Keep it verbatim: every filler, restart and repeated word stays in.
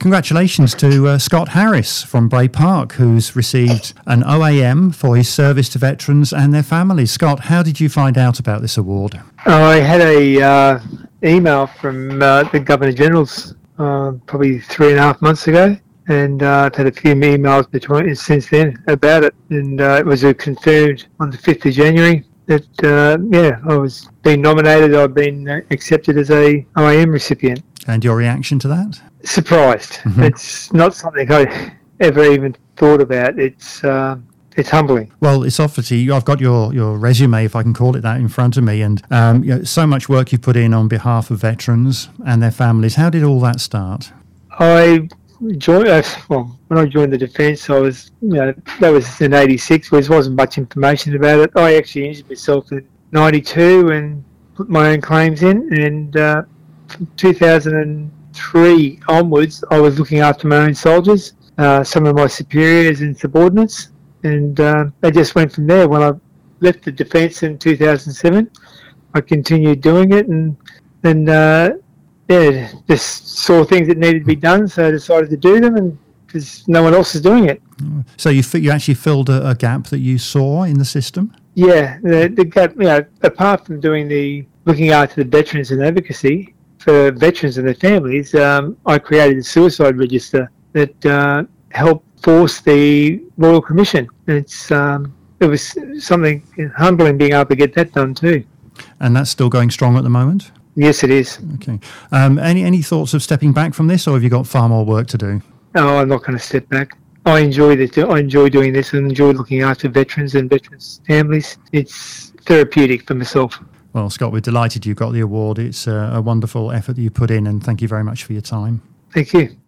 congratulations to uh, Scott Harris from Bray Park, who's received an O A M for his service to veterans and their families. Scott, how did you find out about this award? I had a uh, email from uh, the Governor General's uh, probably three and a half months ago, and uh, I've had a few emails between since then about it, and uh, it was uh, confirmed on the fifth of January that, uh, yeah, I was being nominated, I've been accepted as a O A M recipient. And your reaction to that? Surprised. Mm-hmm. It's not something I ever even thought about. It's uh, it's humbling. Well, it's obviously, I've got your, your resume, if I can call it that, in front of me, and um, you know, so much work you put in on behalf of veterans and their families. How did all that start? I joined, uh, well, when I joined the Defence, I was, you know, that was in eighty-six, there wasn't much information about it. I actually injured myself in ninety-two and put my own claims in, and uh, from two thousand three onwards, I was looking after my own soldiers, uh, some of my superiors and subordinates, and uh, they just went from there. When I left the Defence in two thousand seven, I continued doing it, and then uh, yeah, just saw things that needed to be done, so I decided to do them, and because no one else is doing it. So you you actually filled a, a gap that you saw in the system? Yeah, the, the gap. You know, apart from doing the looking after the veterans and advocacy for veterans and their families, um, I created a suicide register that uh, helped force the Royal Commission. It's um, it was something humbling being able to get that done too. And that's still going strong at the moment? Yes, it is. Okay. Um, any any thoughts of stepping back from this, or have you got far more work to do? No, I'm not going to step back. I enjoy it. I enjoy doing this and enjoy looking after veterans and veterans' families. It's therapeutic for myself. Well, Scott, we're delighted you got the award. It's a, a wonderful effort that you put in, and thank you very much for your time. Thank you.